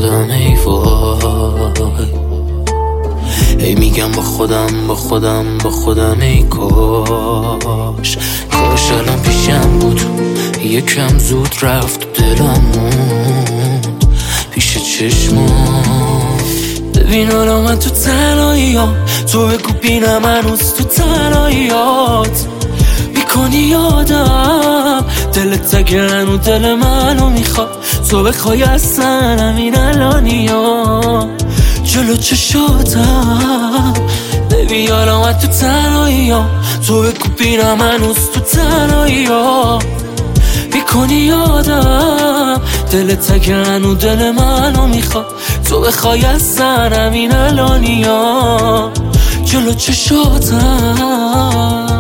خودم ای وای، ای میگم با خودم ای کاش الان پیشم بود، یکم زود رفت و دلم موند پیش چشمام. ببین حالا من تو تنهاییام، تو بگو بینم هنوز تو تنهاییات میکنی یادم، دلت اگه هنو دل منو میخواد تو بخوای اصلا همین الانیام جلو چشاتم. ببین حالا من تو تنهاییام، تو بگو بینم هنوز تو تنهاییات میکنی یادم، دلت اگه هنو دل منو میخواد تو بخوای اصلا همین الانیام جلو چشاتم.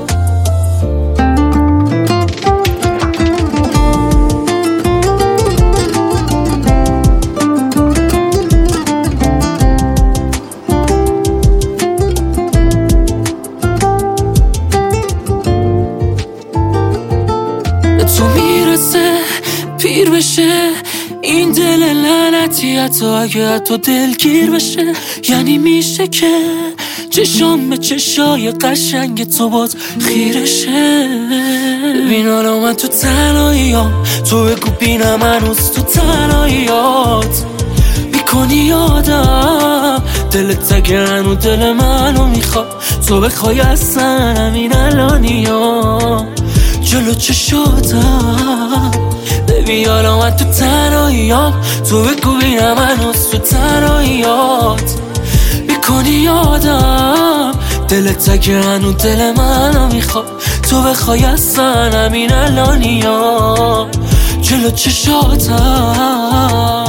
تو میرسه پیر بشه این دل لعنتی، حتی اگه تو دلگیر بشه یعنی میشه که چشام به چشای قشنگ تو باز خیرشه. ببین حالا من تو تنهاییام، تو بگو بینم هنوز تو تنهاییات میکنی یادم، دلت اگه هنو دل منو میخواد تو بخوای اصلا همین الانیام جلو چشاتم. ببین حالا من تو تنهاییام، تو بگو بینم هنوز تو تنهاییات میکنی یادم، دلت اگه هنو دل منو میخواد تو بخوای اصلا همین الانیام جلو چشاتم.